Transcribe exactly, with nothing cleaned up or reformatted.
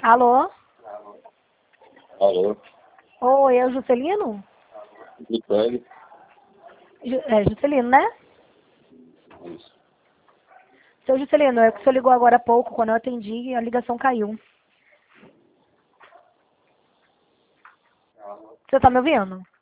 Alô? Alô? Oi, é o Juscelino? Nicole? Ju- É, Juscelino, né? Isso. Seu Juscelino, é que o senhor ligou agora há pouco, quando eu atendi, a ligação caiu. Você tá me ouvindo?